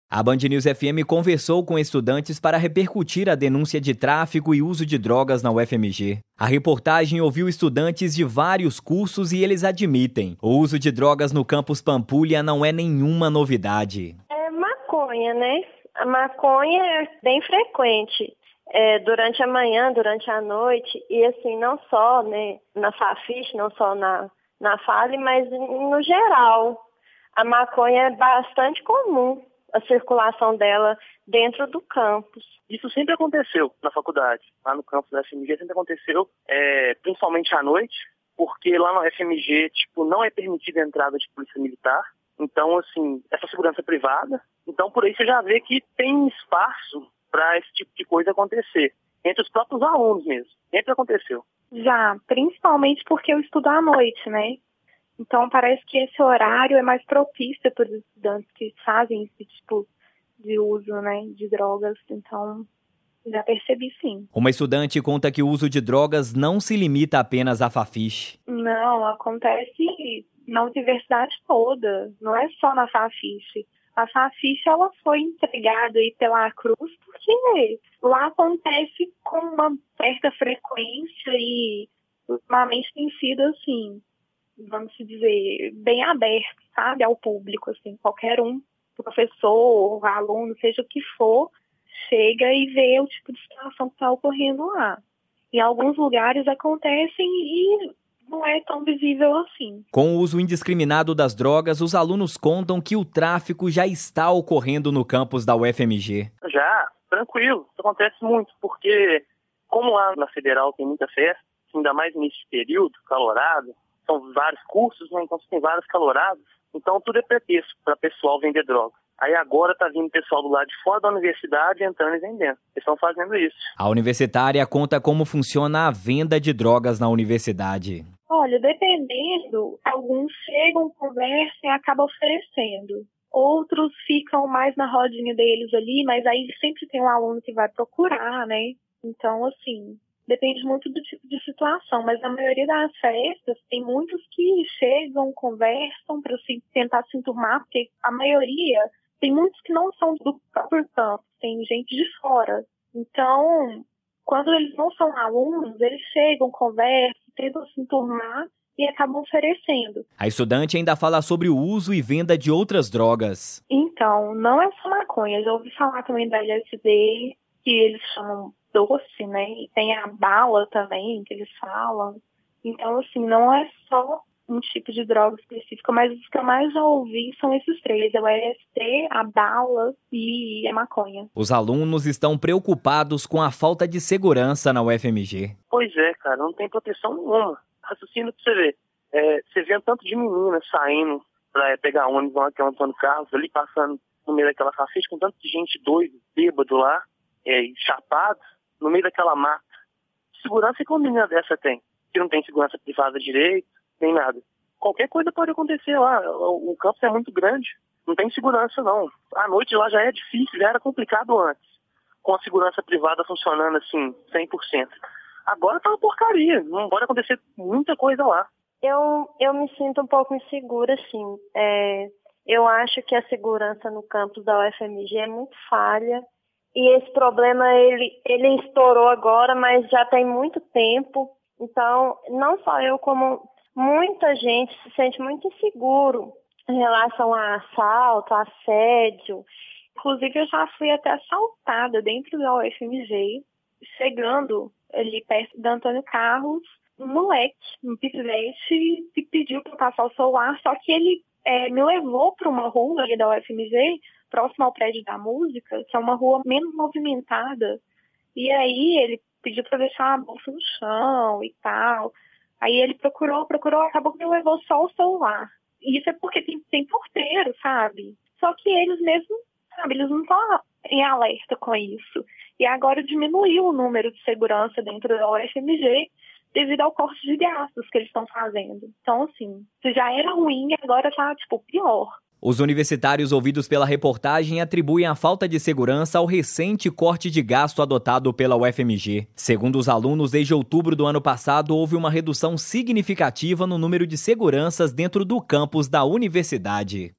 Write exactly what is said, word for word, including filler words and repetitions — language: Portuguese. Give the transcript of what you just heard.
A Band News F M conversou com estudantes para repercutir a denúncia de tráfico e uso de drogas na U F M G. A reportagem ouviu estudantes de vários cursos e eles admitem: o uso de drogas no campus Pampulha não é nenhuma novidade. É maconha, né? A maconha é bem frequente. É, durante a manhã, durante a noite, e assim, não só, né, na Fafiche, não só na, na Fale, mas no geral. A maconha é bastante comum, a circulação dela dentro do campus. Isso sempre aconteceu na faculdade, lá no campus da F M G sempre aconteceu, é, principalmente à noite, porque lá na F M G, tipo, não é permitida a entrada de polícia militar, então, assim, essa segurança é privada, então por aí você já vê que tem espaço para esse tipo de coisa acontecer, entre os próprios alunos mesmo, sempre aconteceu. Já, principalmente porque eu estudo à noite, né? Então parece que esse horário é mais propício para os estudantes que fazem esse tipo de uso, né, de drogas, então já percebi sim. Uma estudante conta que o uso de drogas não se limita apenas à Fafiche. Não, acontece na universidade toda, não é só na Fafiche. A Fafiche, ela foi entregada aí pela Cruz porque lá acontece com uma certa frequência e ultimamente tem sido assim, vamos dizer, bem aberto, sabe, ao público, assim, qualquer um, professor, aluno, seja o que for, chega e vê o tipo de situação que está ocorrendo lá. Em alguns lugares acontecem e não é tão visível assim. Com o uso indiscriminado das drogas, os alunos contam que o tráfico já está ocorrendo no campus da U F M G. Já, tranquilo, isso acontece muito, porque como lá na Federal tem muita festa, ainda mais nesse período calorado, são vários cursos, né? Então tem vários calorados, então tudo é pretexto para o pessoal vender droga. Aí agora está vindo pessoal do lado de fora da universidade entrando e vendendo. Eles estão fazendo isso. A universitária conta como funciona a venda de drogas na universidade. Olha, dependendo, alguns chegam, conversam e acabam oferecendo. Outros ficam mais na rodinha deles ali, mas aí sempre tem um aluno que vai procurar, né? Então, assim, depende muito do tipo de situação, mas na maioria das festas tem muitos que chegam, conversam para se, tentar se enturmar, porque a maioria, tem muitos que não são do próprio campo, tem gente de fora. Então, quando eles não são alunos, eles chegam, conversam, tentam se enturmar e acabam oferecendo. A estudante ainda fala sobre o uso e venda de outras drogas. Então, não é só maconha, já ouvi falar também da L S D, que eles chamam doce, né? E tem a bala também, que eles falam. Então, assim, não é só um tipo de droga específica, mas os que eu mais já ouvi são esses três, é o L S D, a bala e a maconha. Os alunos estão preocupados com a falta de segurança na U F M G. Pois é, cara, não tem proteção nenhuma. Raciocínio pra você ver. É, você vê um tanto de meninas saindo pra pegar ônibus lá, que é o Antônio Carlos, ali passando no meio daquela Fafiche, com tanto de gente doida, bêbado lá, é, chapado, no meio daquela mata. Segurança que uma menina dessa tem? Que não tem segurança privada direito, nem nada. Qualquer coisa pode acontecer lá. O, o campus é muito grande. Não tem segurança, não. À noite lá já é difícil, já era complicado antes. Com a segurança privada funcionando assim, cem por cento. Agora tá uma porcaria. Não pode acontecer muita coisa lá. Eu, eu me sinto um pouco insegura, sim. É, eu acho que a segurança no campus da U F M G é muito falha. E esse problema, ele, ele estourou agora, mas já tem muito tempo. Então, não só eu, como muita gente se sente muito inseguro em relação a assalto, a assédio. Inclusive, eu já fui até assaltada dentro da U F M G, chegando ali perto do Antônio Carlos, um moleque, um pivete, que pediu para passar o celular, só que ele é, me levou para uma rua ali da U F M G, próximo ao prédio da música, que é uma rua menos movimentada, e aí ele pediu para deixar a bolsa no chão e tal. Aí ele procurou, procurou, acabou que me levou só o celular. E isso é porque tem, tem porteiro, sabe? Só que eles mesmos, sabe, eles não estão em alerta com isso. E agora diminuiu o número de segurança dentro da U F M G devido ao corte de gastos que eles estão fazendo. Então, assim, se já era ruim, agora tá, tipo, pior. Os universitários ouvidos pela reportagem atribuem a falta de segurança ao recente corte de gasto adotado pela U F M G. Segundo os alunos, desde outubro do ano passado, houve uma redução significativa no número de seguranças dentro do campus da universidade.